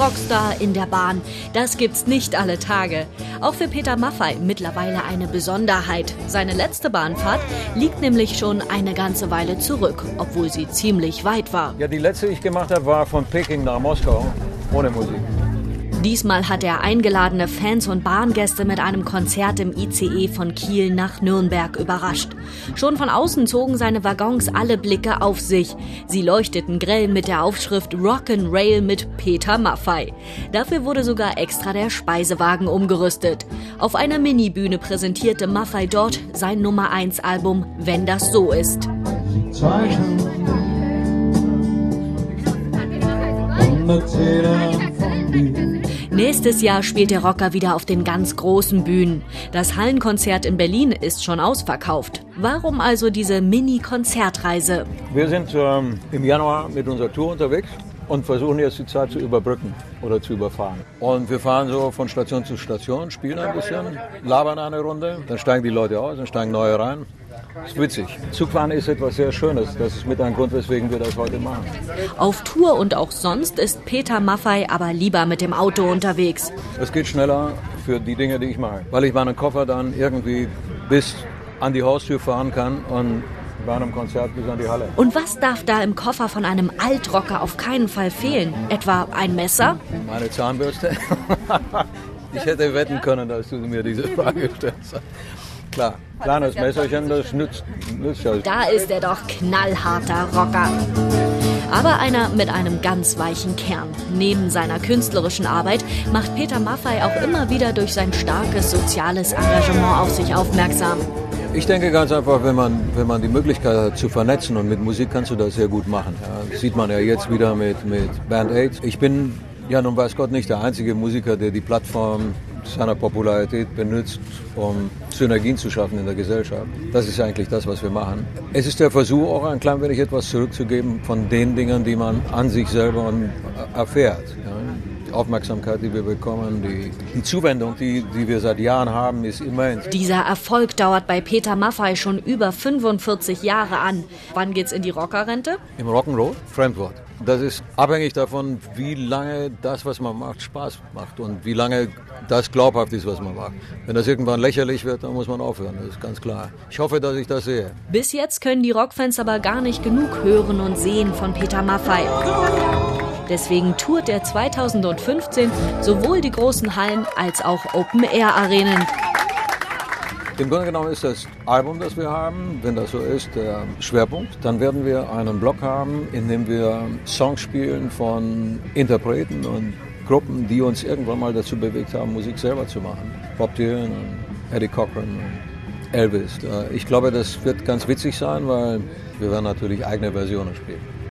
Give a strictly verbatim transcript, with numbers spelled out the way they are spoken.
Rockstar in der Bahn. Das gibt's nicht alle Tage. Auch für Peter Maffay mittlerweile eine Besonderheit. Seine letzte Bahnfahrt liegt nämlich schon eine ganze Weile zurück, obwohl sie ziemlich weit war. Ja, die letzte, die ich gemacht habe, war von Peking nach Moskau, ohne Musik. Diesmal hat er eingeladene Fans und Bahngäste mit einem Konzert im I C E von Kiel nach Nürnberg überrascht. Schon von außen zogen seine Waggons alle Blicke auf sich. Sie leuchteten grell mit der Aufschrift Rock'n'Rail mit Peter Maffay. Dafür wurde sogar extra der Speisewagen umgerüstet. Auf einer Minibühne präsentierte Maffay dort sein Nummer eins Album Wenn das so ist. Zeichen und erzählen von dir. Nächstes Jahr spielt der Rocker wieder auf den ganz großen Bühnen. Das Hallenkonzert in Berlin ist schon ausverkauft. Warum also diese Mini-Konzertreise? Wir sind ähm, im Januar mit unserer Tour unterwegs und versuchen jetzt die Zeit zu überbrücken oder zu überfahren. Und wir fahren so von Station zu Station, spielen ein bisschen, labern eine Runde, dann steigen die Leute aus, dann steigen neue rein. Das ist witzig. Zugfahren ist etwas sehr Schönes. Das ist mit ein Grund, weswegen wir das heute machen. Auf Tour und auch sonst ist Peter Maffay aber lieber mit dem Auto unterwegs. Es geht schneller für die Dinge, die ich mache. Weil ich meinen Koffer dann irgendwie bis an die Haustür fahren kann und bei einem Konzert bis an die Halle. Und was darf da im Koffer von einem Altrocker auf keinen Fall fehlen? Etwa ein Messer? Meine Zahnbürste. Ich hätte wetten können, dass du mir diese Frage stellst. Klar, kleines Messerchen, das nützt, nützt ja. Da ist er doch knallharter Rocker. Aber einer mit einem ganz weichen Kern. Neben seiner künstlerischen Arbeit macht Peter Maffay auch immer wieder durch sein starkes soziales Engagement auf sich aufmerksam. Ich denke ganz einfach, wenn man, wenn man die Möglichkeit hat zu vernetzen, und mit Musik kannst du das sehr gut machen. Ja, das sieht man ja jetzt wieder mit, mit Band Aid. Ich bin ja nun weiß Gott nicht der einzige Musiker, der die Plattform seiner Popularität benutzt, um Synergien zu schaffen in der Gesellschaft. Das ist eigentlich das, was wir machen. Es ist der Versuch, auch ein klein wenig etwas zurückzugeben von den Dingen, die man an sich selber erfährt. Ja. Die Aufmerksamkeit, die wir bekommen, die, die Zuwendung, die, die wir seit Jahren haben, ist immens. Dieser Erfolg dauert bei Peter Maffay schon über fünfundvierzig Jahre an. Wann geht's in die Rockerrente? Im Rock'n'Roll? Fremdwort. Das ist abhängig davon, wie lange das, was man macht, Spaß macht und wie lange das glaubhaft ist, was man macht. Wenn das irgendwann lächerlich wird, dann muss man aufhören, das ist ganz klar. Ich hoffe, dass ich das sehe. Bis jetzt können die Rockfans aber gar nicht genug hören und sehen von Peter Maffay. Deswegen tourt er zweitausendfünfzehn sowohl die großen Hallen als auch Open-Air-Arenen. Im Grunde genommen ist das Album, das wir haben, wenn das so ist, der Schwerpunkt. Dann werden wir einen Block haben, in dem wir Songs spielen von Interpreten und Gruppen, die uns irgendwann mal dazu bewegt haben, Musik selber zu machen. Bob Dylan und Eddie Cochran und Elvis. Ich glaube, das wird ganz witzig sein, weil wir werden natürlich eigene Versionen spielen.